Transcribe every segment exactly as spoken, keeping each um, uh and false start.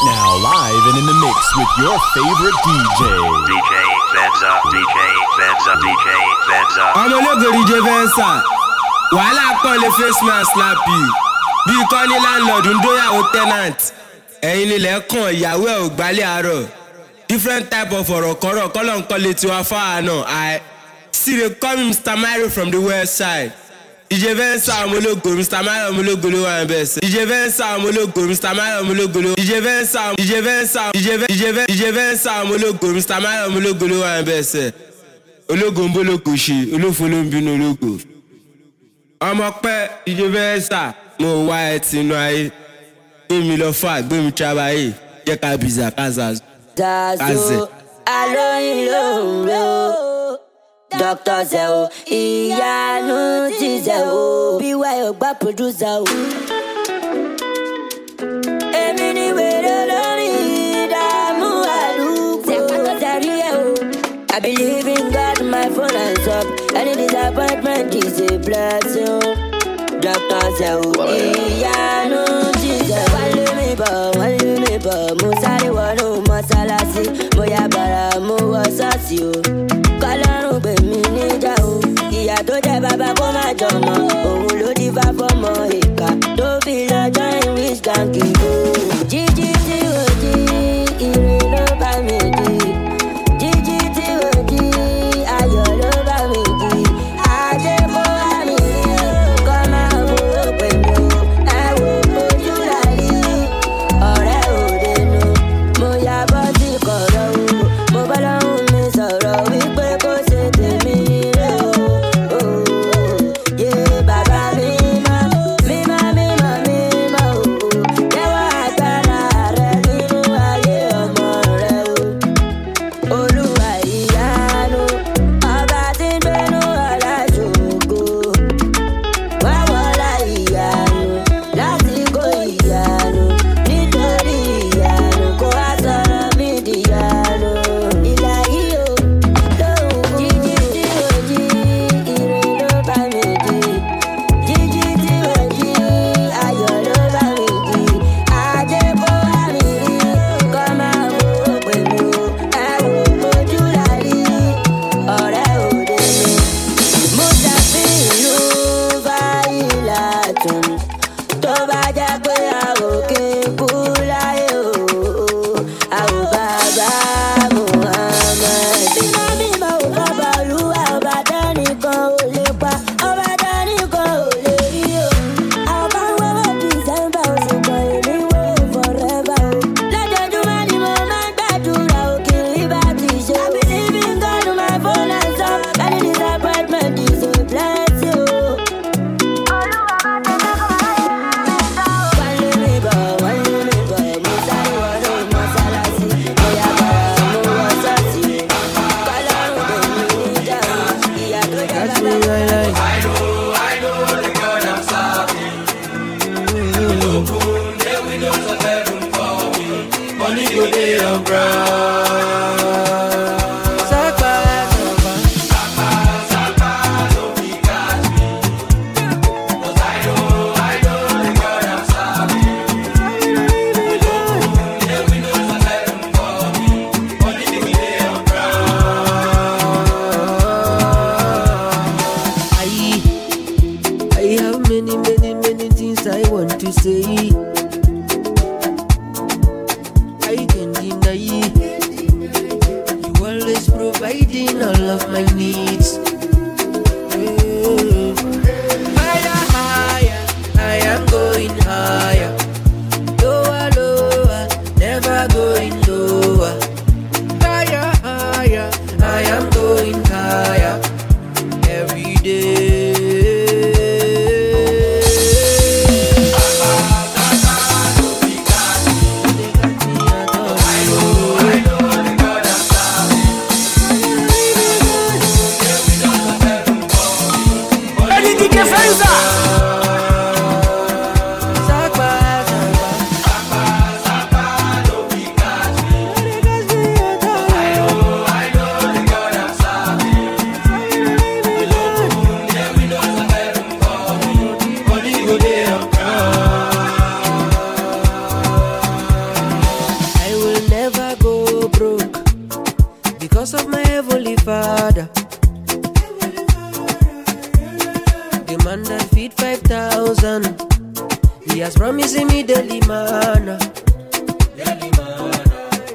now, live and in the mix with your favorite D J. D J Venza, D J Venza, D J Venza. I'm a logo D J Venza. While I call the face man slap you. Bí kọ́ ní landlord ń dóyàwó tenant. Ẹ̀yin nílẹ̀ kàn ìyàwó ẹ̀ ò gbálẹ̀ àárọ̀. Different type of ọ̀rọ̀ kọ́rọ̀ kọ́lọ̀ ń kọ́lé tiwa fáà náà. I see they call me Mister Mario from the west side. D J Venza ọmọlógo, Mister Mario ọmọlógo ló wà níbẹ̀ sẹ́. D J Venza ọmọlógo, Mister Mario ọmọlógo ló. D J Venza, D J Venza, D J Venza ọmọlógo, Mister Mario ọmọlógo ló wà níbẹ̀ sẹ́. Ológo ń bólógo ṣe, olófo ló ń bínú ológo. Ọmọ pẹ́ D J Venza, mo wá ẹ tinú ayé. Gbé mi lọ fà, gbé mi trabayé, jẹ́ ká bìzà kázà. Zazo, alóyin ló ń ro. Doctor Zé o, ìyanu ti Zé o. B Y O gba producer o. Èmi ni wèrè lórí ìdààmú àdúgbò. Zé tẹ̀rí ẹ̀ o. I believe in God, my phone hands up. Any disappointment is a blessing. Doctor Zé o, ìyanu ti Zé o. Wọ́n lé mi bọ̀, wọ́n lé mi bọ̀. Mo sáré wọnú mọ́sálásí. Mo yá bàrà, mo wọ ṣọ́ọ̀ṣì o. Kọ́lọ́run gbè mí níjà o. Ìyá tó jẹ́ bàbá kó má jọmọ. Òun ló di bá fọmọ ìka. Tó fi lọ join wish gangi o. Jíjí tí o jí, ire ló bá mi jí. Jíjí tí o jí, ayọ̀ ló bá mi jí. Adé kó wá mi rí, kọ́ máa wo pẹ̀lú. Ẹ wo ojú láyé, ọ̀rẹ́ òde nu. Mo yá bọ́ sí kọ̀rọ̀ o. Mo bá lọ́hùn mi sọ̀rọ̀ wípé kó ṣe tèmi nílé o. Yé bàbá mímọ́, mímọ́ mímọ́ mímọ́ o. Jẹ́wọ́ agbára rẹ nínú ayé ọmọ rẹ o. Olúwa ìyanu, ọba tí ń gbénú ọlá ṣògo. Wá wọlá ìyanu, lásìkò ìyanu. Nítorí ìyanu, kó wá sọ̀rọ̀ mí dìyanu. Ìlà yìí o, lóhùn jíjí tí o jí, ire ló bá mi jí. Jíjí tí o jí, ayọ̀ ló bá mi jí. Adé kó wá mi rí, kọ́ máa wo pẹ̀lú. Ẹ wo ojú lárí, ọ̀rẹ́ òde mi. Mo ṣàfihàn báyìí látùn. Tó bá jẹ́ pé a ò kí n kú láyé o. A ò bàbá Muhammad. Mímọ́ mímọ́ ò bàbá Olúwa, ọba dánìkan ò lè pa, ọba dánìkan ò lè rí o. Àwọn kan wọ́wọ́ December, oṣù kan èmi wò forever o. Lójoojúmọ́ ni mo máa ń gbàdúrà o, kí n rí bá ti ṣe. I believe in God, my phone hands up. Any disappointment is a blessing o. Olúwa máa tẹ̀lé kọ́ ayé mi sọ. Wọ́n lé mi bọ̀, wọ́n lé mi bọ̀. Mo sáré wọnú mọ́sálásí. Mo yá bàrà, mo wọ ṣọ́ọ̀ṣì. Kọ́lọ́run gbè mí níjà o. Ìyá tó jẹ́ bàbá kó má jọmọ. I, I have many, many, many things I want to say. I can't deny you always providing all of my needs. Yeah. Higher, higher, I am going higher. Lower, lower, never going lower. Higher, higher, I am going higher every day. I feed five thousand. He has promised me daily manna. Daily manna.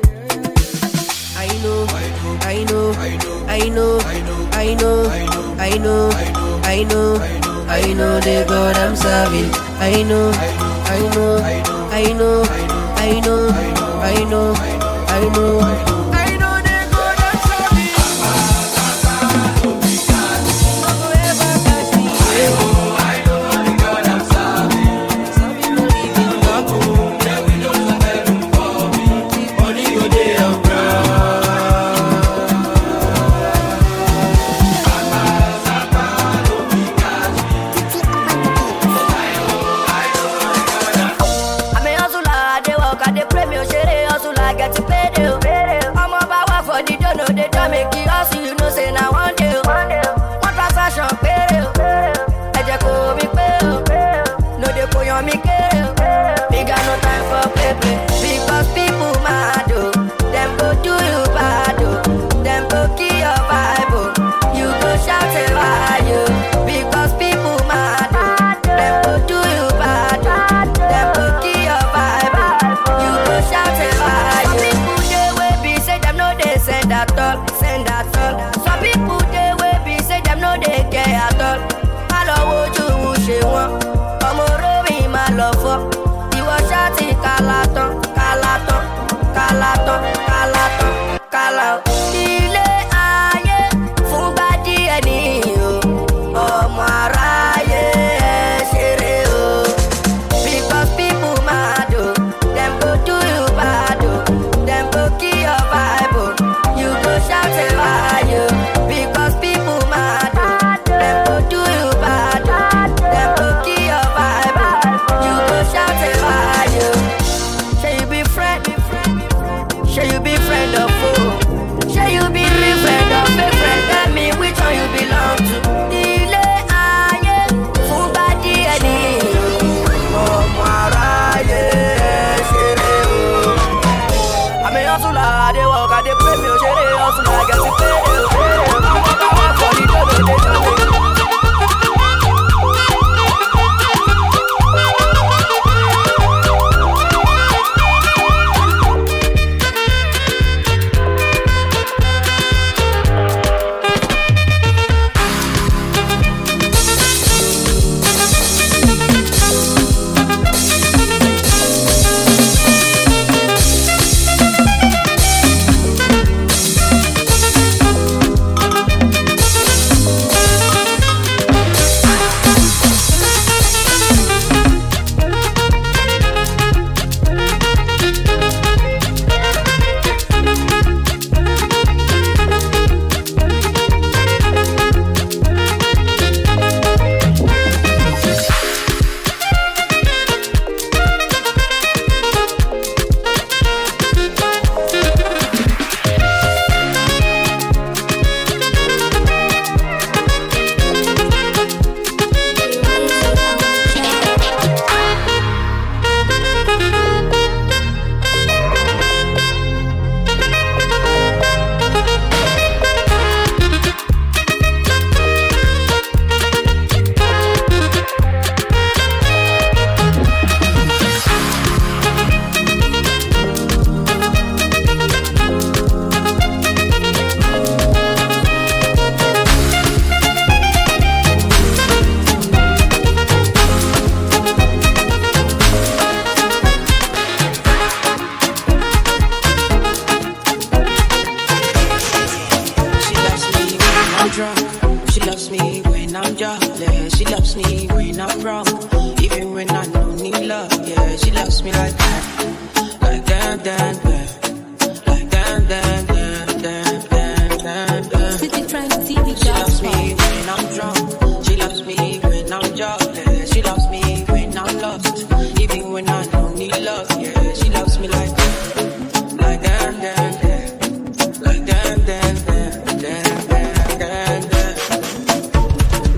I know, I know, I know, I know, I know, I know, I know the God I'm serving. I know, I know, I know, I know, I know, I know.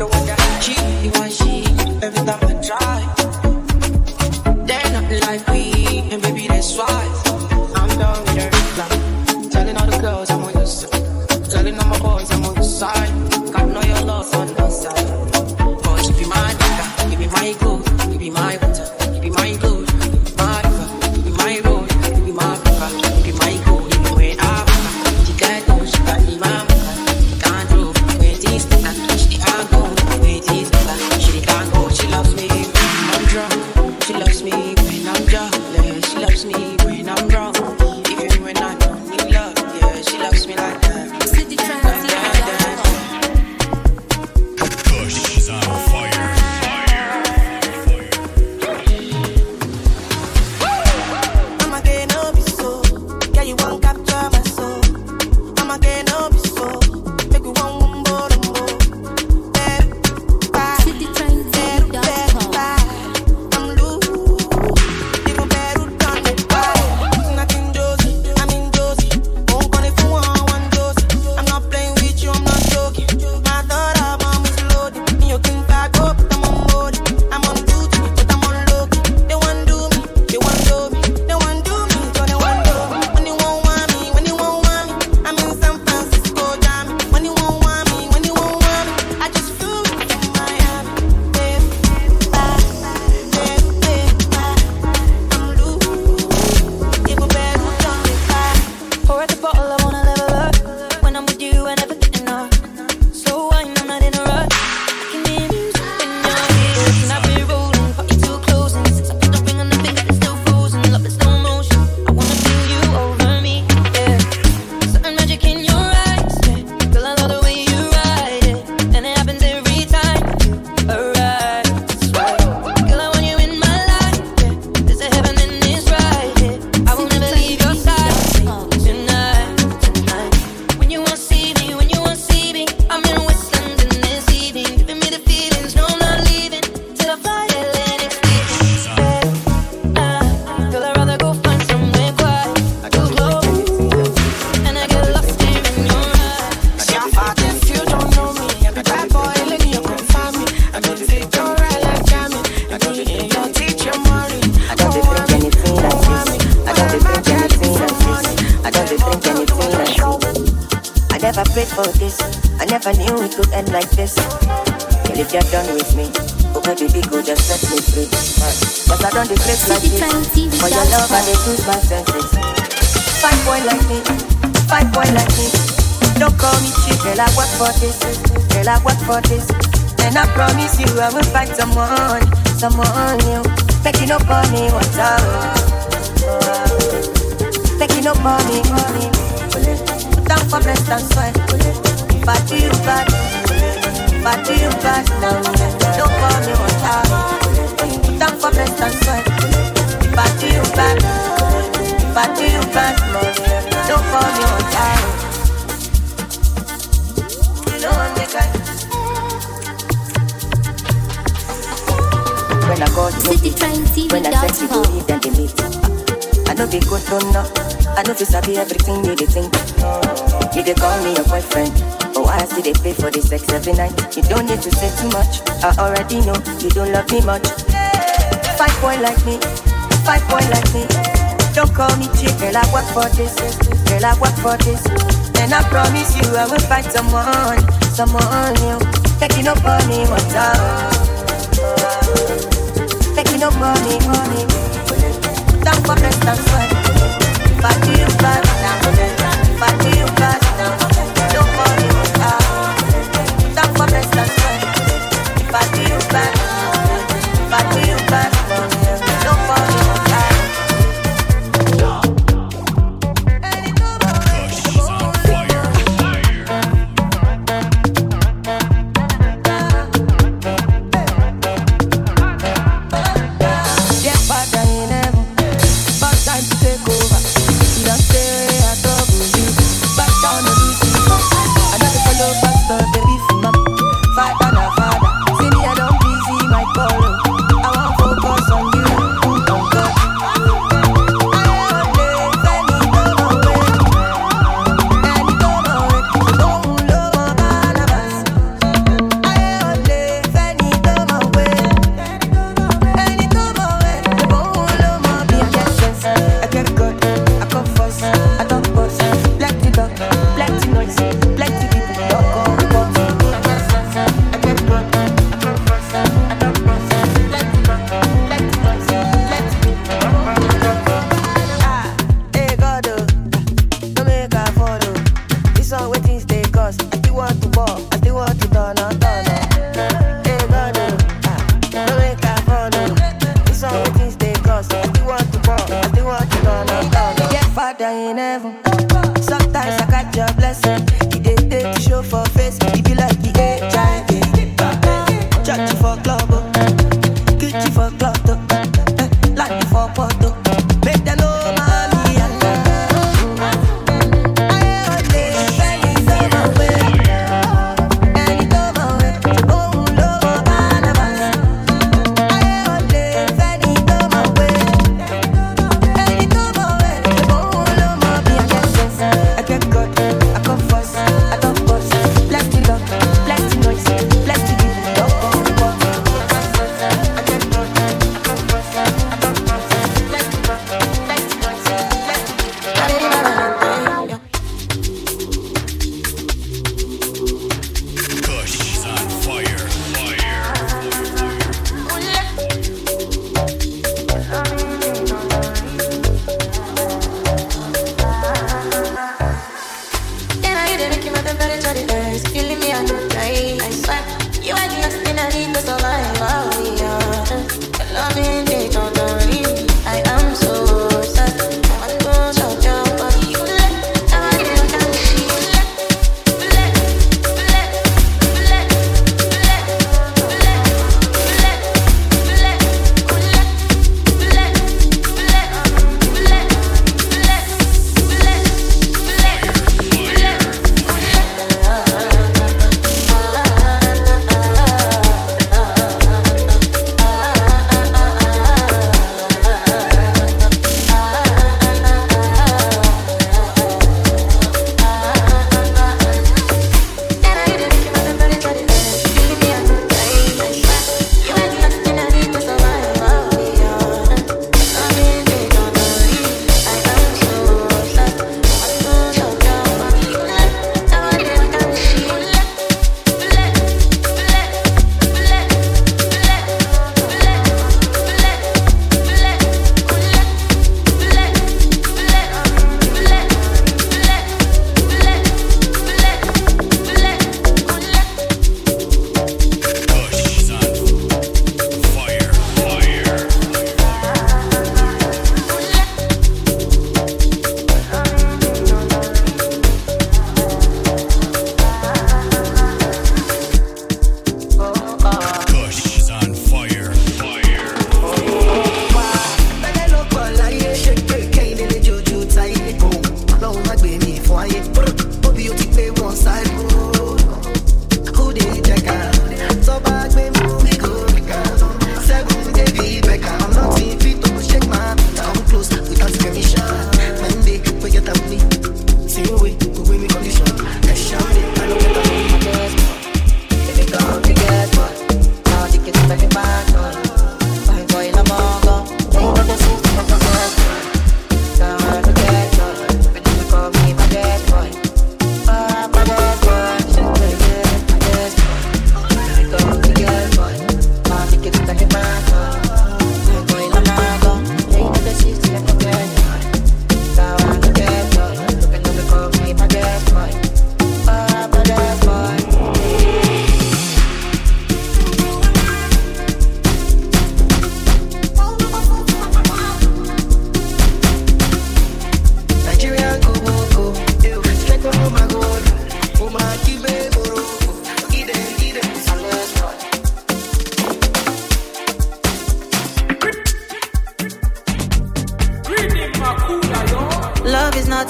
Every time I try, they're not like we prayed for this. I never knew it could end like this. Girl, if you're done with me, oh baby, go just set me free. Cause I don't decrease like this. For your love, I dey lose my senses. Fine boy like me, fine boy like me. Don't call me cheap, girl, I work for this. Girl, I work for this. And I promise you, I will find someone, someone new. Taking up on me, what's up? Taking up on me, money. Down for breast and sweat. If I do you bad, if I do you bad, don't call me what's up. Down for breast and sweat. If I do you bad, if I do you bad, don't call me what's up. You know I'm the guy. When I got no beat, when I said you go leave, then they meet. I know they go to know, I know they sabi everything you they think. You they call me your boyfriend, but why I still they pay for the sex every night? You don't need to say too much, I already know you don't love me much. Fight boy like me, fight boy like me. Don't call me cheap, girl, I work for this, girl, I work for this. And I promise you I will find someone, someone new. Taking up on me, what's up? Taking up money, money. Down for breast and sweat. If I do you bad, if I do you bad, don't call me what's up. Down for breast and sweat. If I do you bad, if I do you bad, don't call me what's up.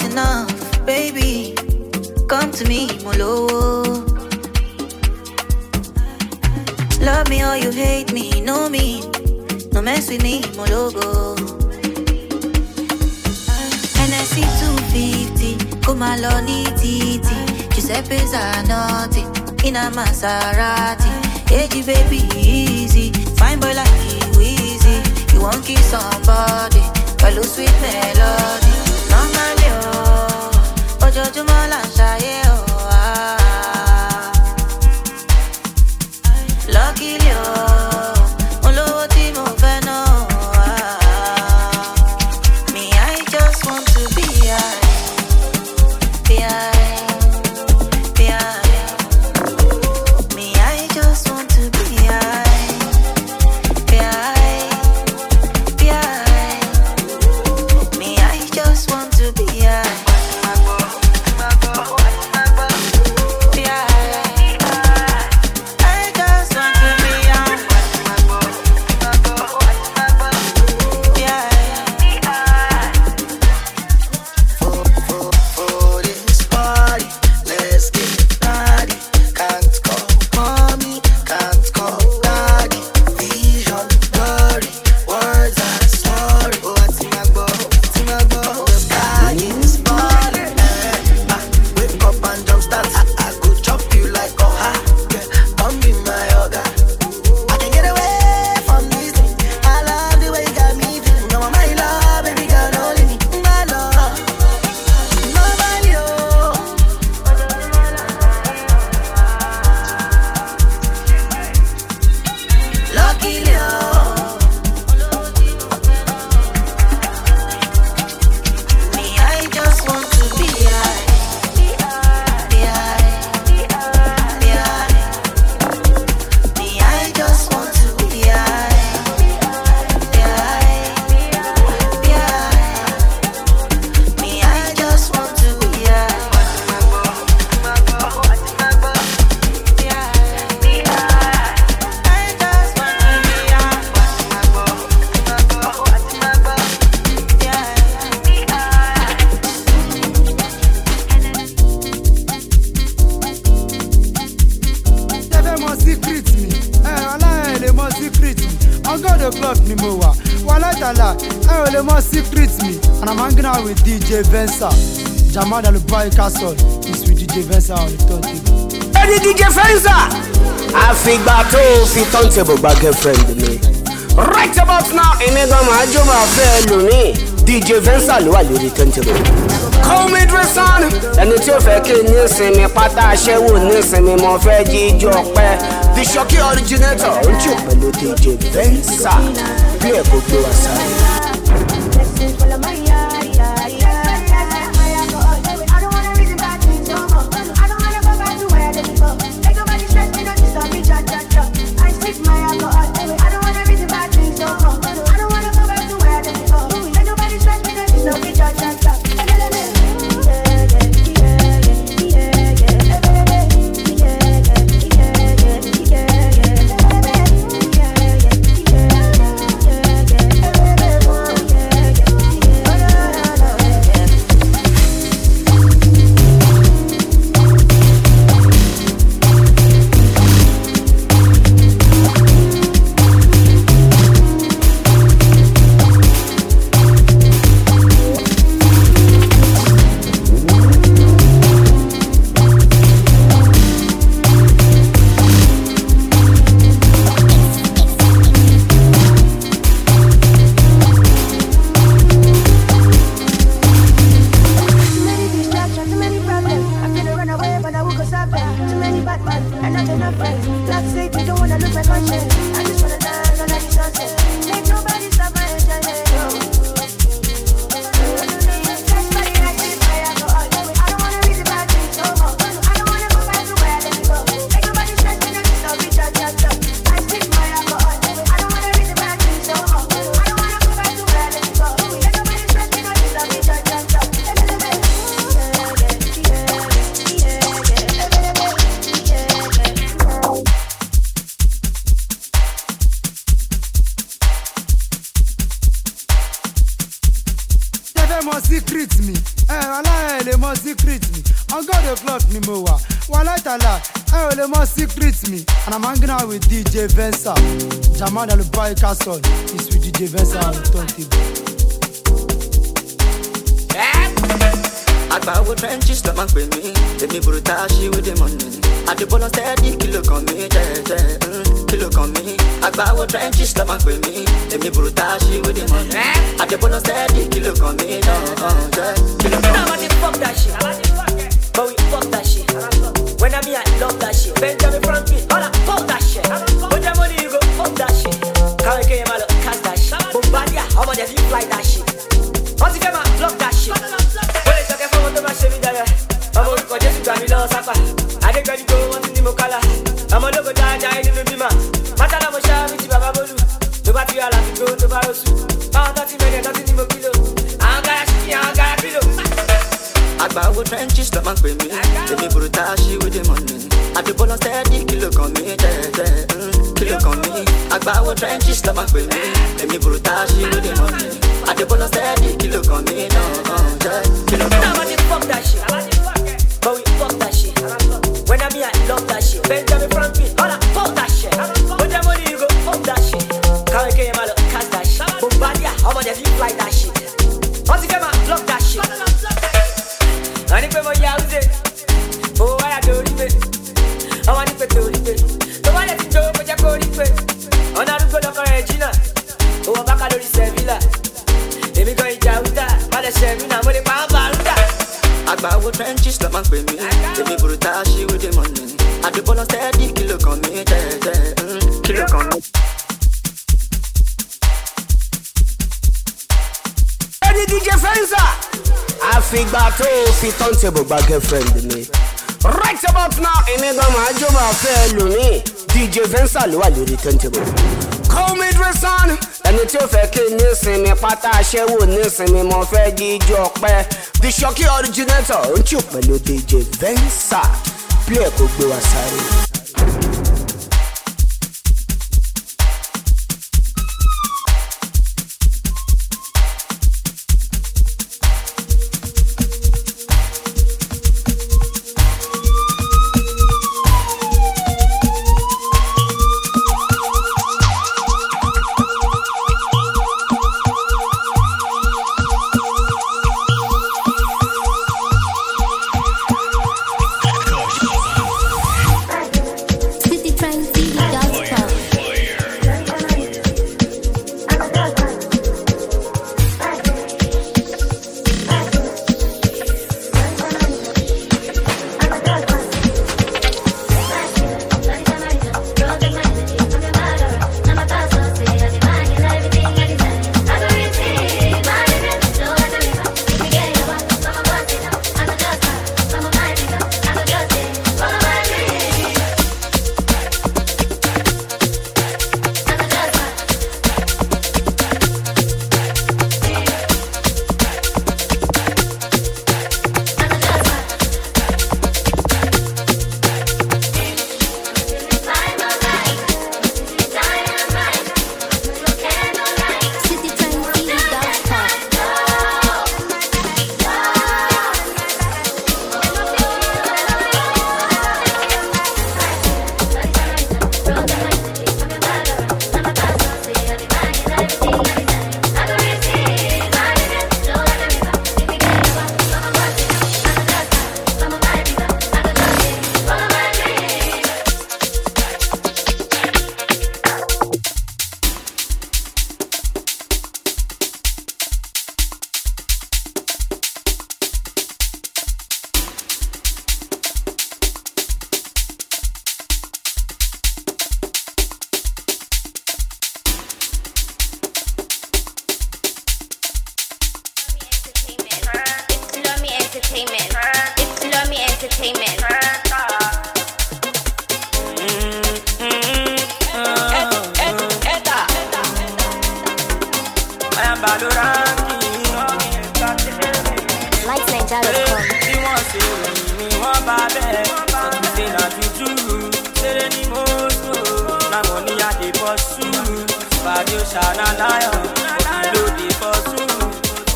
not enough, baby. Come to me, Molo. Love me or you hate me, know me. No mess with me, Mologo. N S C two fifty, Kumaloni Titi. Giuseppe Zanotti, in a Maserati. Hey, baby, easy. Fine boy like you, easy. You won't kiss somebody, but lose sweet melody. Normally, oh, Ojo Jumola Shaye, oh, ah. Lucky, oh, Olo Timo Feno, ah. Me, I just want to be high, be high. Jamal Alubai Castle is with D J Venza on the turntable. Hey D J Venza! I think that all fi turntable by girlfriend me. Right about now, in a gama joba fair me. D J Venza lo wa lórí turntable. Call me Dresson. Ẹni tí ó fẹ́ kí ní sinmi pátá aṣẹ́wó ní sinmi mo fẹ́ jíjọ pẹ́. The Shocky originator ń tí ò pẹ̀lú D J Venza. Bí ẹ̀ kò gbé wa sáré. ẹ mọ secret mi ẹ aláì lè mọ secret mi on God the clock ni mo wà wàhálà ìtàlá ẹ ò lè mọ secret mi and I'm hanging out with D J Venza Jamal Alubai Castle is with D J Venza on the turntable. Agbawo trenches ló máa ń pè mí, èmi burúkú ṣí with the money. Àdìbọ́lọ́ steady kìlò kan mi jẹ́jẹ́, kìlò kan mi. Agbawo trenches ló máa ń pè mí, èmi burúkú ṣí with the money. Àdìbọ́lọ́ steady kìlò kan mi jẹ́jẹ́, kìlò kan mi. Now I dey fuck that shit, but we fuck that shit. When I mean I love that shit, Benjamin Franklin, all I fuck that shit. Put your money, you go fuck that shit. Can't get him out of cash that shit. Bombardier, how much you fly that shit? Once you get my block that shit. To my shemi daya, I'm a go just to me lo sapa. I dey go go want ni mo kala. I'm a logo jaja ni no bima. Matala mo sha mi ti baba bolu. To ba ti ala ti go to ba rosu. Ah thirty million thirty ni mo kilo. An gara shi an gara kilo. Agbawo trenches ló máa ń pè mí, èmi burúkú ṣí with the money. Àdìbọ́lọ́ steady kìlò kan mi jẹ́jẹ́, kìlò kan mi. Agbawo trenches ló máa ń pè mí, èmi burúkú ṣí with the money. Àdìbọ́lọ́ steady kìlò kan mi jẹ́jẹ́, kìlò kan mi. Now I dey fuck that shit, but we fuck that shit. When I mean I love that shit, Benjamin Franklin, all I fuck that shit. Put your money, you go fuck that shit. Can't get him out of cash that shit. Bombardier, how much you fly that shit? Once you get my block that shit. I need to be out there. Oh, I adore it. I want to do it. The one that you do, but you're going to it. On a look at Regina. Oh, I'm back at the Sevilla. Let me go in Jauta. But the Sevilla, I'm going to Baruda. Agbawo trenches ló máa ń pè mí, èmi burúkú ṣí with the money. Àdìbọ́lọ́ steady kìlò kan mi jẹ́jẹ́, kìlò kan mi. Ready D J Venza. Àfìgbà tó fi turntable gba girlfriend mi. Right about now, èmi gan máa jó máa fẹ́ lù mí. D J Venza ló wà lórí turntable. Call me Dresson. Ẹni tí ó fẹ́ kí nísìnyí pátá aṣẹ́wó nísìnyí mo fẹ́ jíjọ pẹ́. The Shocky originator ń tù pẹ̀lú D J Venza. Play kò gbé wa sáré.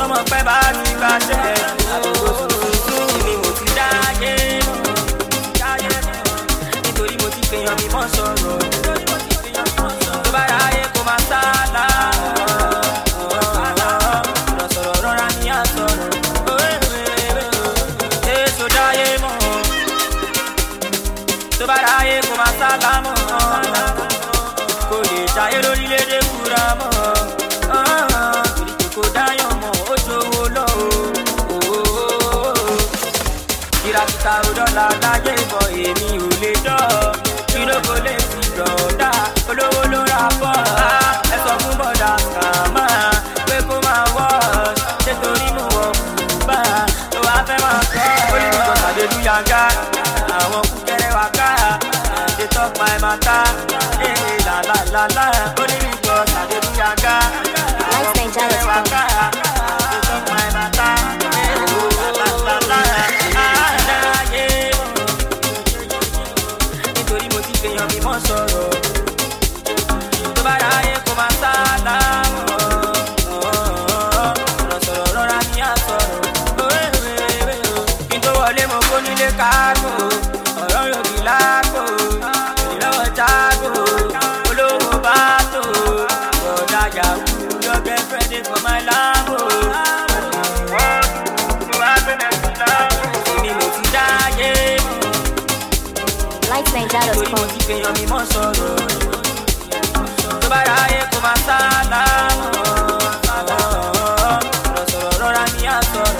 ọmọ pẹ́ bá ti bá jẹ́ àdúgbò tuntun ni mo ti dáyé nítorí mo ti fèèyàn mi mọ́ sọ̀rọ̀ tó bá ráyé kó máa sálà ọ̀rọ̀ sọ̀rọ̀ rọra ní àsọ̀rọ̀ èso dáyé mọ́ tó bá ráyé kó máa sálà mọ́ kò lè jáyé lórílẹ̀-èdè kúra mọ́ torí kò dáyọ̀ mọ́ ó ṣòwò lọ́wọ́ kìràkìtà ò dọ́là láyé bọ̀ èmi ò lè dọ́ kí ló kò lè fi dọ̀ọ́dá olówó ló ra bọ́ ẹ sọ fún bọ́dà kàmá pé kó máa wọ́ ṣé torí mo wọ̀ bá tó wá fẹ́ máa kọ́ olùkọ́ sàdédúyàgá àwọn kúkẹ́rẹ́ wá ká they talk my matter eh la la la la olùkọ́ sàdédúyàgá àwọn kúkẹ́rẹ́ wá ká they talk my matter eh la la la la nítorí mo ti fèèyàn mi mọ́ sọ̀rọ̀ tó bá ráyé kó máa sálà ọ̀rọ̀ sọ̀rọ̀ rọra ní àsọ̀rọ̀ kí n tó wọlé mo kó nílé káàgò ọ̀rọ̀ yòókì láàgò ìlọ́wọ́ jágò olówó bá tó ọ̀dà yahoo your girlfriend dey for my lambo èmi mo ti dáyé nítorí mo ti fèèyàn mi mọ́ sọ̀rọ̀ tó bá ráyé kó máa sálà ọ̀rọ̀ sọ̀rọ̀ rọra ní àsọ̀rọ̀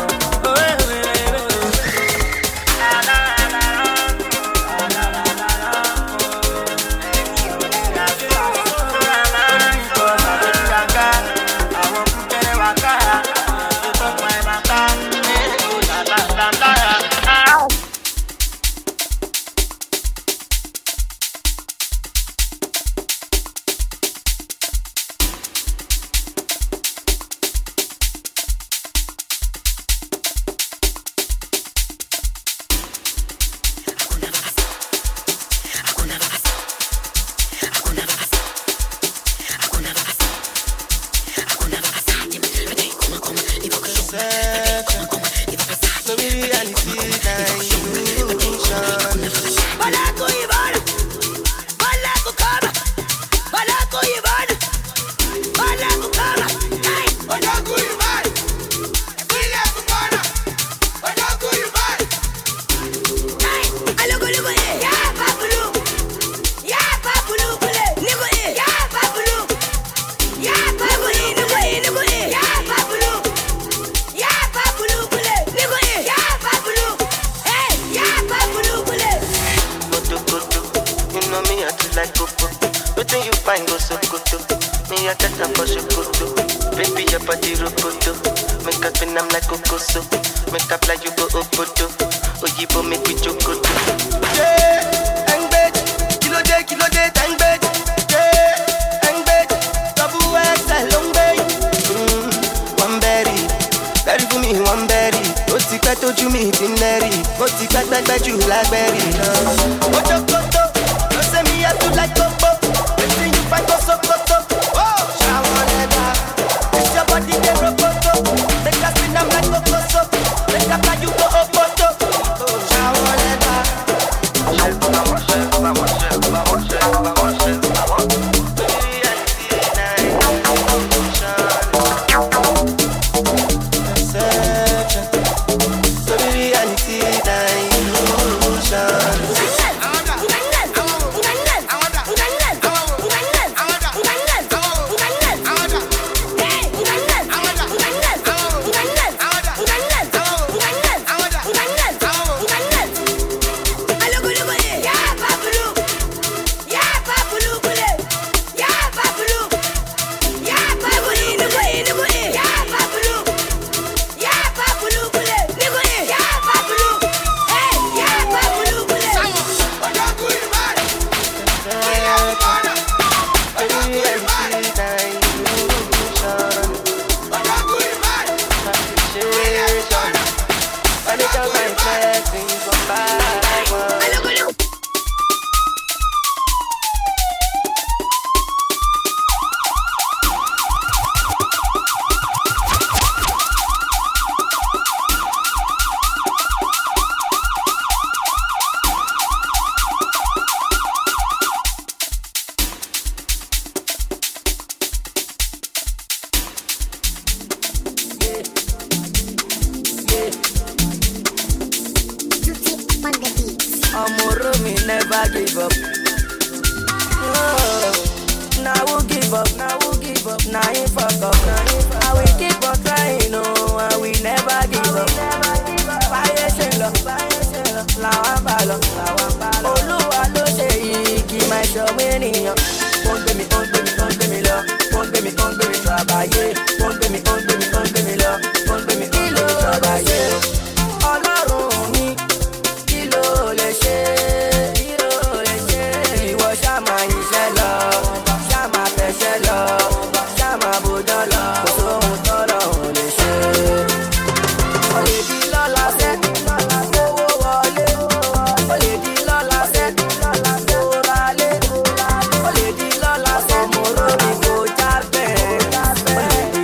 Bye. never give up. Oh, now we'll give up, now we'll give up, now you fuck up. I will keep on trying, no, I will never give up. Fire shelo, fire shelo, lawan balo, lawan balo. Olúwa ló ṣe yìí kí máa ṣọ ènìyàn. Ó ń gbé mi, ó ń gbé mi, ó ń gbé mi lọ. Ó ń gbé mi, ó ń gbé mi travailler. Ó ń gbé mi, ó ń gbé mi, ó ń gbé mi lọ. Ó ń gbé mi, kí ló travailler. Ọlọ́run mi, kí ló lè ṣe? Kí ló lè ṣe? Ìwọ ṣá máa yíṣẹ́ lọ, ṣá máa fẹsẹ̀ lọ, ṣá máa bòjọ́ lọ. Kò sóhun tọ́lọ́run lè ṣe. Ó lè di lọ́la sẹ́, owó wọlé. Ó lè di lọ́la sẹ́, owó ralé. Ó lè di lọ́la sẹ́, mo rò ní kò já bẹ́ẹ̀. Ó lè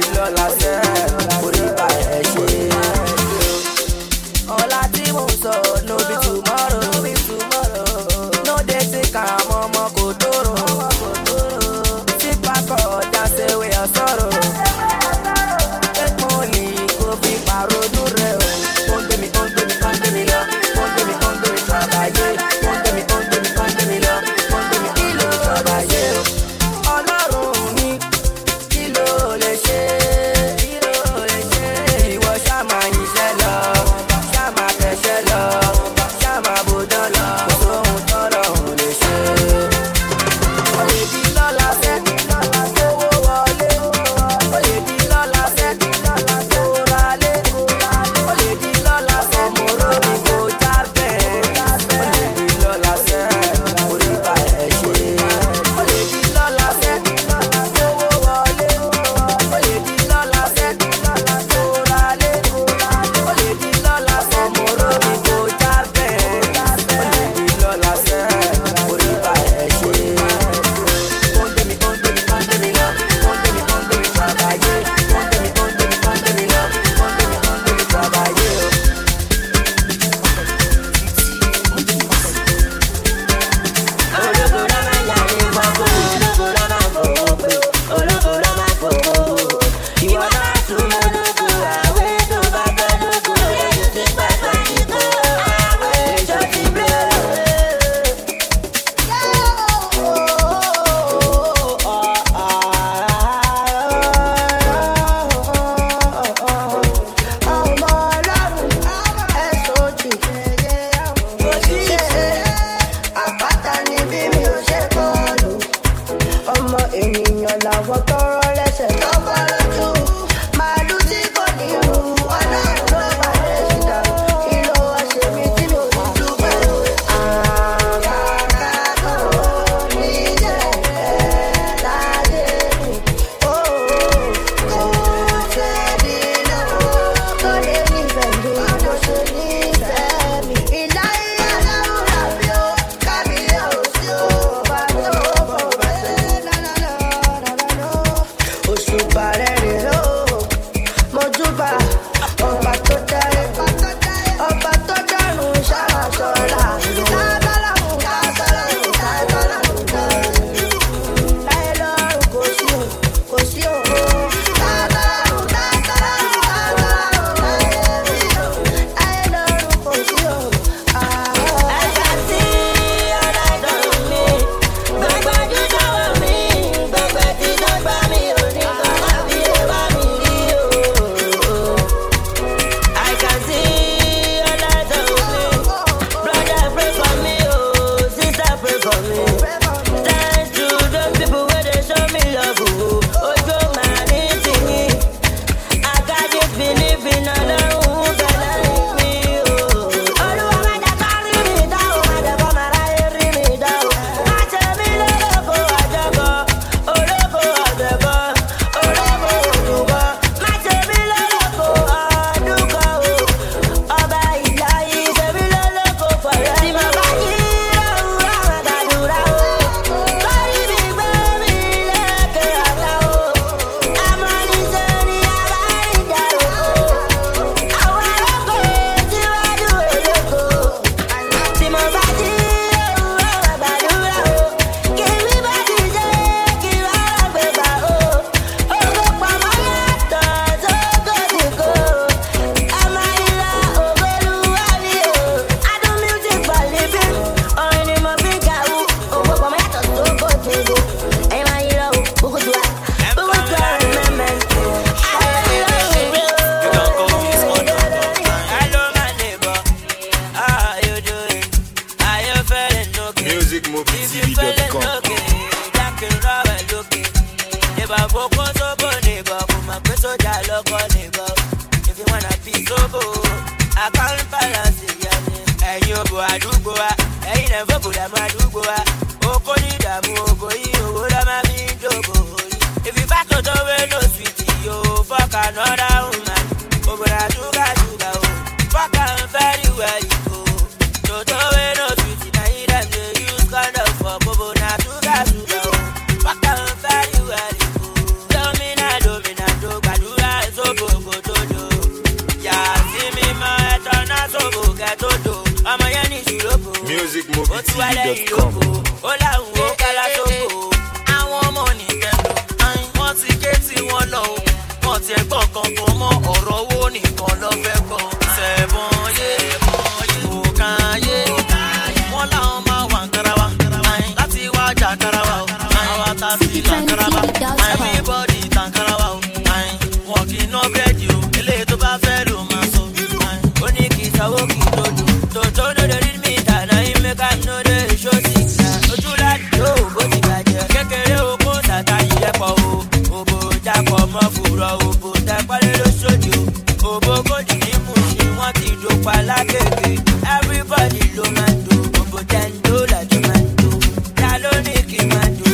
soldier, local labor. If you wanna be sober, I can't balance it, yeah. And you go, I do go, I ain't never put them, I do go, oh, Connie, the move, oh, what am I being double? If you back to the way, no sweetie, yo, fuck another woman. Oh, but I do got you go. Fuck I'm very well, you go. To the way, no sweetie, now you them, they use kind of for Bobo, now do got you go. Fuck I'm very well, you go. Domina, domina, do, badura, so go, go, to do. Yeah, see me, my turn, so go, get to do. I'm a yanni, you loco. Music Movie T V dot com. Hola, who, Kala, so go. I want money, wọ́n ti ké tí wọ́n lọ o wọ́n ti ẹ̀gbọ́n kankan mọ́ ọ̀rọ̀ owó nìkan lọ fẹ́ gbọ́. Sẹ̀bọ̀n yé òkàn yé wọ́n láwọn máa wà nkarawa láti wá jà nkarawa o àwa ta sí lankarawa everybody ta nkarawa o wọ́n kì í ná bẹ́ẹ̀dì o eléyìí tó bá fẹ́ ló máa sọ. Ó ní kì í sanwó kì í dodo tòótọ́ ló dé rí mi tàná ìmẹ́ka ló dé ṣó sì ká ojú láti tó bó ti bàjẹ́ kékeré o kó tàtà ìyẹ́pọ̀ o. Jápọ̀ mọ́ fúrọ̀ òbò tẹ́pẹ́lẹ́ lóṣòdì o òbò kòdì ní mùsùlùmí wọ́n ti dòpa lákèké everybody ló máa ń do òbò tẹ́ńdó làjọ máa ń do ta ló ní kí n máa do.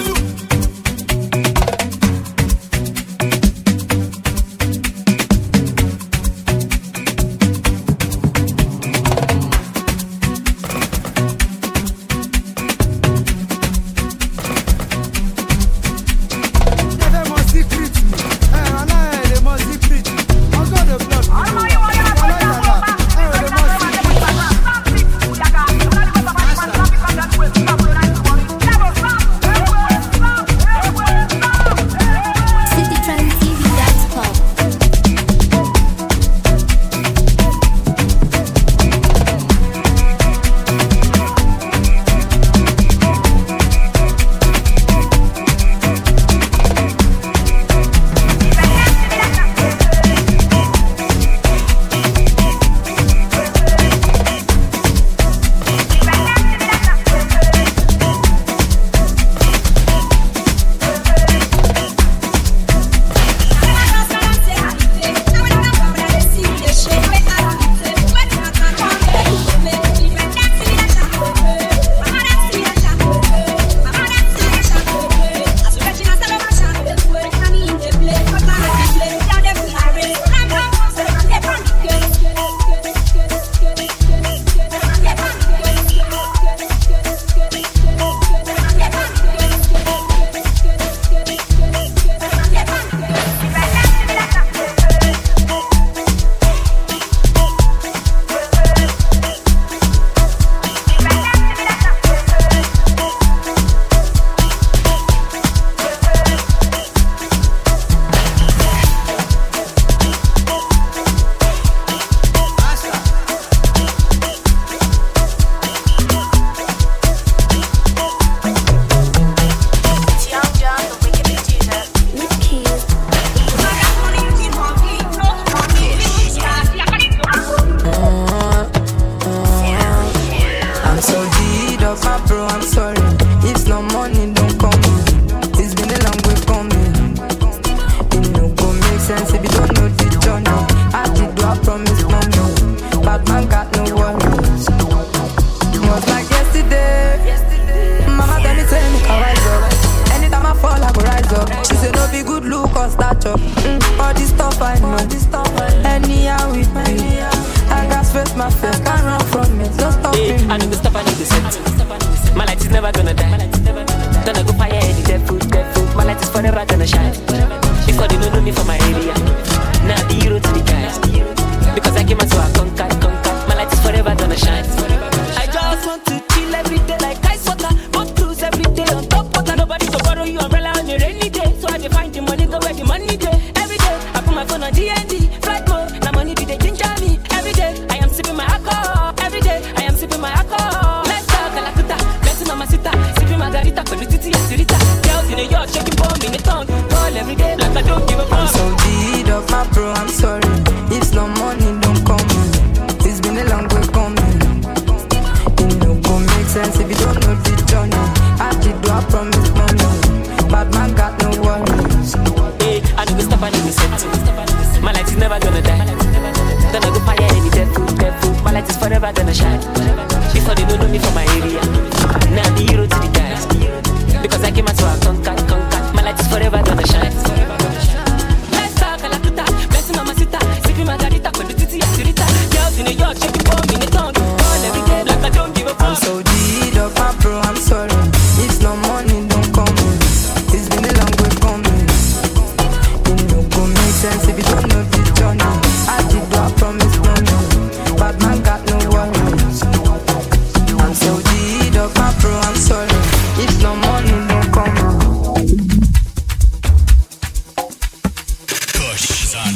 Bad man got no worries. Hey, I know we stop and we set. My light is never gonna die. Gonna go fire any devil, devil. My light is forever gonna shine. Before they don't know me from my area. Now I'm the hero to the guys. Because I came out to a conquer, conquer. My light is forever gonna shine. Let's talk a la puta, blessing mama sita, sipping margarita, con the titi asurita. Girls in New York, shaking for me in the tongue. All every day like I don't give a fuck. I'm so deed up, my bro, I'm sorry. If no money don't come in, it's been a long way coming. It no go make sense if you don't know this journey. I did what I promised, no no. Bad man got no worries. I'm so deed up, my bro, I'm sorry. If no money don't come in. Push, son.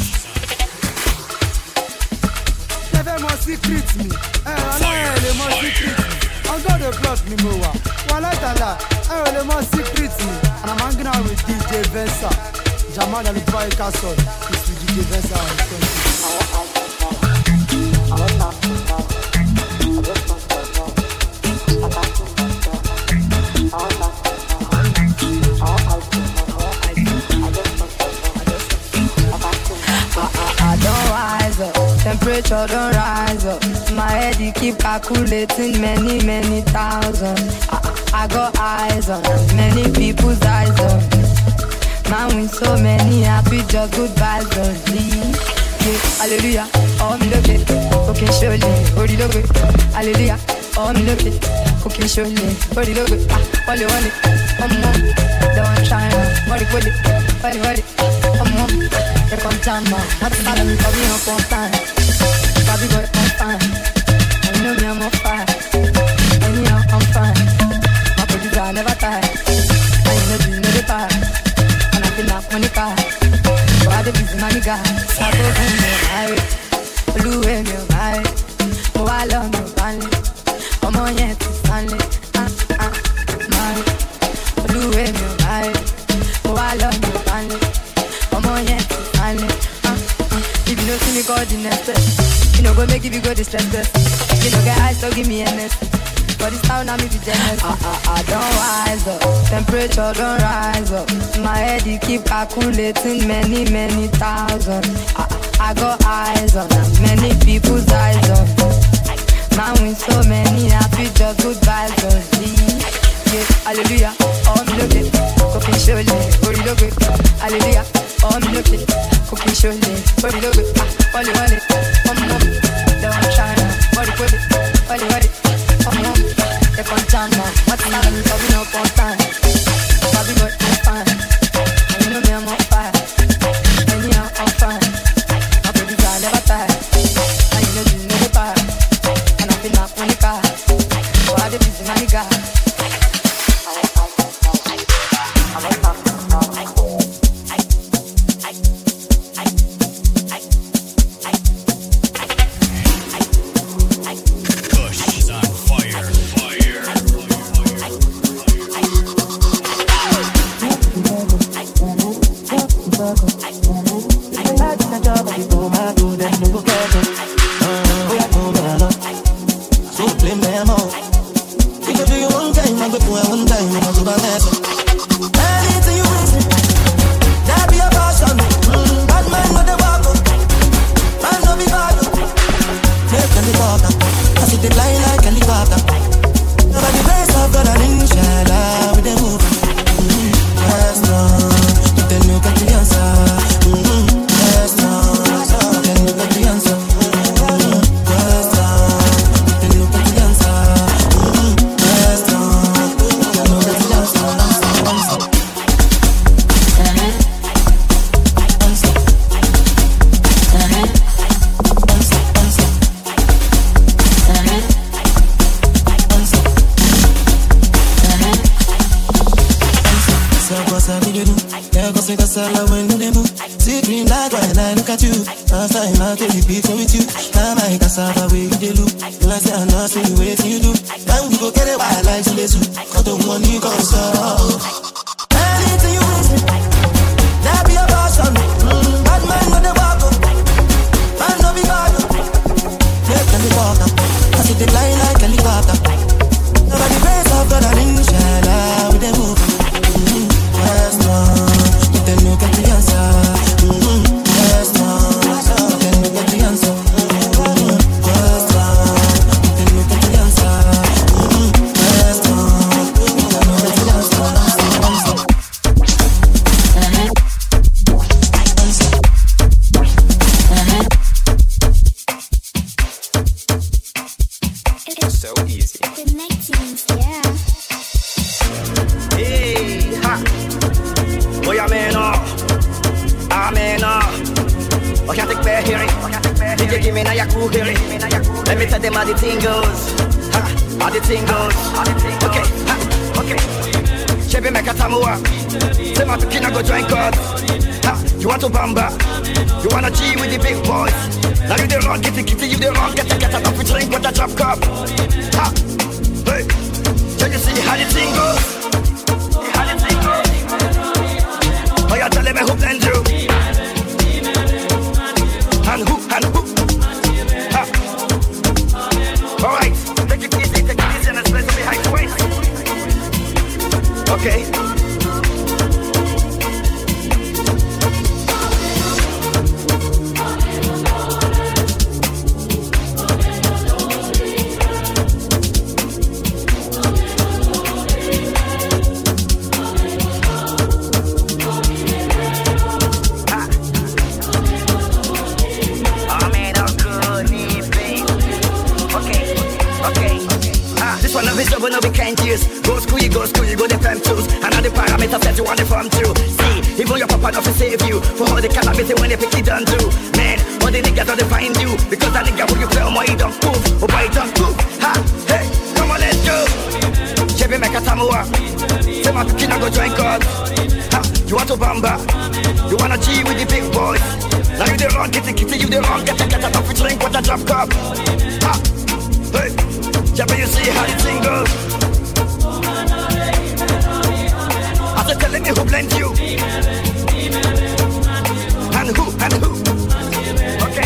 Never more secret me. Eh, les more secret me. Encore de plot ni mo wa. Wala tala. Eh, les more secret me. And I'm hanging out with D J Vensa. Jamal and the Boy Castle. This is D J Vensa. Temperature don't rise up. My head you keep calculating many, many thousand. I, I got eyes on many people's eyes on. Man with so many happy just goodbyes don't leave. Yeah, hallelujah, oh me love it. Okay, surely, body love it. Hallelujah, oh me love it. Okay, surely, body love it. Ah, all you want it, come on. Don't try now, body with it, body with it. Come on, here come time now. What's the matter? I'll be up on time. Bobby boy, I'm fine. I know me, I'm on fire. Anyhow, I'm fine. My producer never tired. I ain't no dream, no the fire. And I feel like money car. So I do busy money guy. So I go home, me married. Oluwe me married. Mo wa love me family. Omo yẹn ti Stanley. Ah ah, married. Oluwe me married. Mo wa love me family. Omo yẹn ti Stanley. Ah ah, if you don't see me, God in next step. You know, go make if you go distress this. You know, get eyes, so give me a mess. But this town, I'm be jealous. I, I, I don't rise up. Temperature don't rise up. My head, you keep calculating many, many thousand. I, I got eyes on many people's eyes on. Man with so many happy, just goodbyes on. Yeah, hallelujah. Oh, me look it. Cooking surely, body look it. Hallelujah. Oh, me look it. Cooking surely, body look it. All you want it. Don't try now, body put it, body put it. Come on, take on time now. What's the matter? I'm coming up on time. Bobby boy, I'm fine. You know me, I'm on fire. Anyhow, I'm fine. My producer never tired. And you know you know the fire. And I feel like money car. So I do busy money guy. Mm-hmm. I can't take bear hearing. D J give me now your cool hearing. Let me tell them how the thing goes. Ha, how the thing goes. Okay, ha, okay. Chevy make a tamua. Say my pikin go join God. Ha, you want to bamba? You wanna G with the big boys? Now you the wrong, get the kitty, you the wrong, get the get up, we drink with the drop cup. Ha, hey, can you see how the thing goes? How the thing goes? Oh, you're telling me who blend you? And who, and who? Ha. All right, take it easy, take it easy, and let's play some behind the waist. Okay. But no, we can't use. Go school, you go school, you go the fem tools. And all the parameters that you want to form too. See, even your papa not to save you. For all the cannabis when they pick it done do. Man, all the niggas don't find you. Because that nigga when you play on my don't move. Oh boy, don't move. Ha, hey, come on, let's go. Chevy make a tamua. Say my pikin go join God. Ha, you want to bamba? You wanna G with the big boys? Now you the wrong, get the kitty, you the wrong, get the get up, we drink with the drop cup. Ha, hey. Yeah, but you see how the thing goes. I said, telling me who blends you. And who, and who. Okay.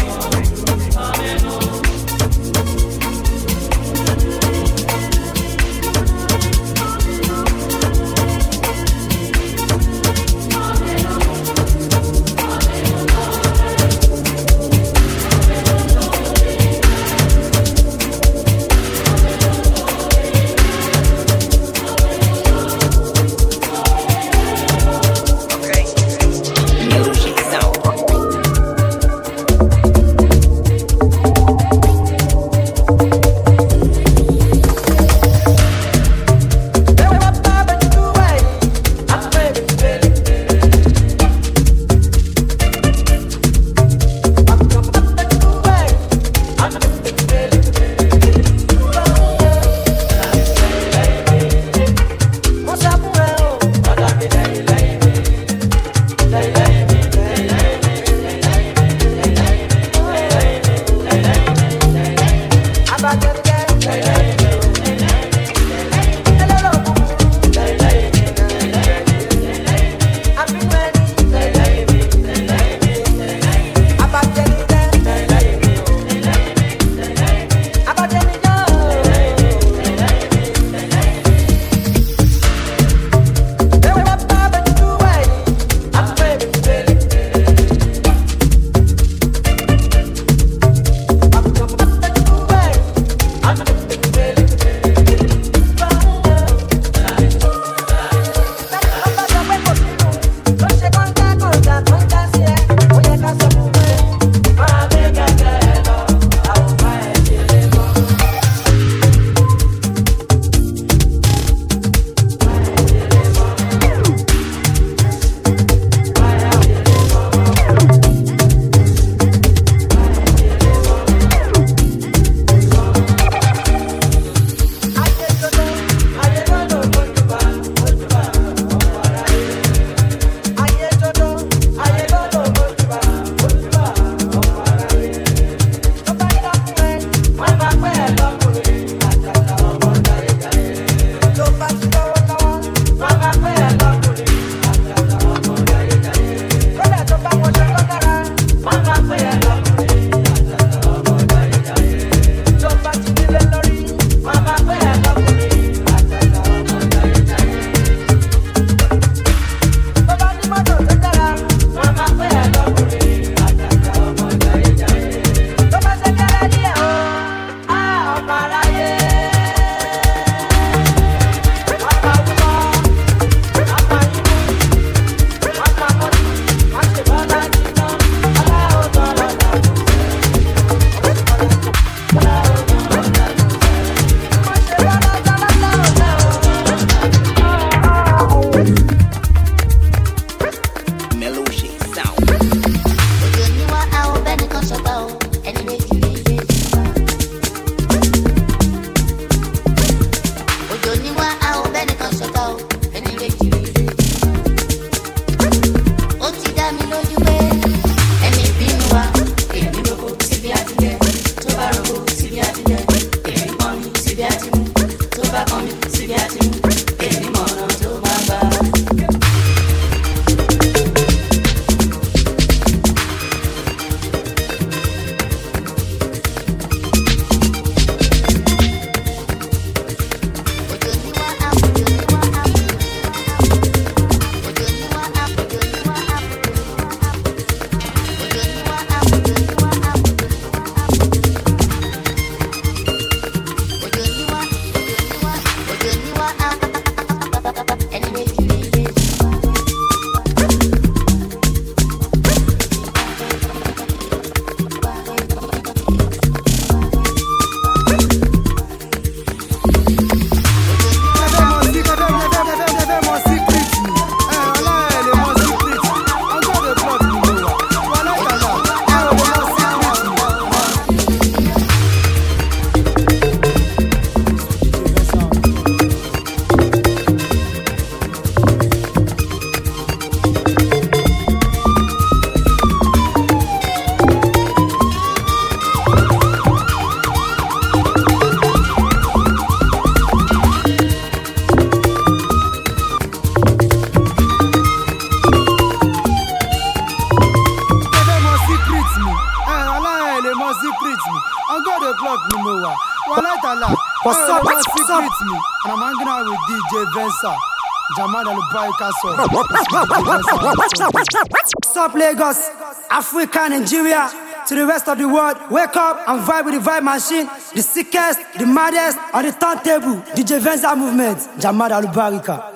o'clock ni mo wà. Wàhálà ìtàlá. What's up? What's What's up? up? Me. And I'm hanging out with D J Vensa. Jamal Alubai Castle. What's up, Lagos? Africa, Nigeria. To the rest of the world, wake up and vibe with the vibe machine. The sickest, the maddest, on the turntable. D J Vensa movement. Jamal Alubarika.